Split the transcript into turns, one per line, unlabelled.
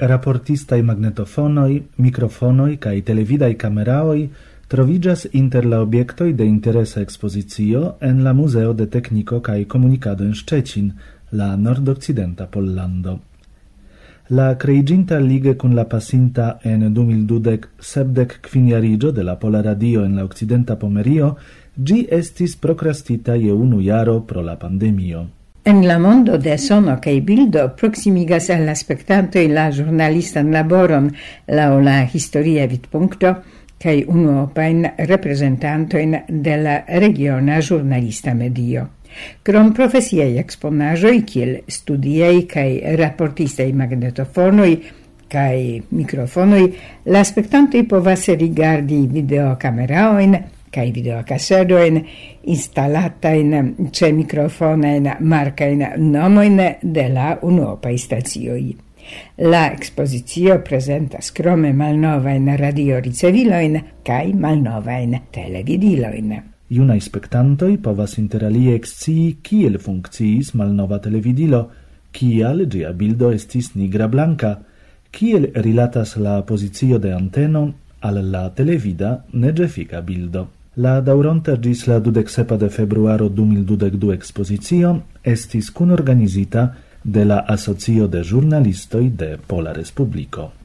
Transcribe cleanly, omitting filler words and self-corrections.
raportistai magnetofonoi, microfonoi cae televidai cameraoi trovigas inter la obiectoi de interesa expositio en la Museo de Tecnico cae Comunicado en Szczecin, la nord-occidenta Pollando. La creiginta lige cun la pasinta en 2020 75 de la Pola Radio en la occidenta Pomerio, gi estis procrastita je 1 jaro pro la pandemio.
En la mondo de sono cae bildo proximigas al la spectantoi la giornalistan laboron laŭ la historia vidpunkto cae unuopain representantoin de la regiona giornalista medio. Krom profesiei exponajoi, kiel studiei cae raportistei magnetofonoi cae microfonoi, la spectantoi povas rigardi videocameraoin cae videocasedoin installatain ce microfonain marcain nomoin de la unuopai stazioi. La expositio presentas crome malnovain radio riceviloin cae malnovain televidiloin.
Iunai spectantoi povas inter alie excii kiel funkciis malnova televidilo, kial gia bildo estis nigra blanca, kiel rilatas la pozicio de anteno al la televida negefica bildo. La dauronta gis la 27 de februaro 2022 expositio estis cunorganizita de la Asocio de Giornalistoi de Pola Respublico.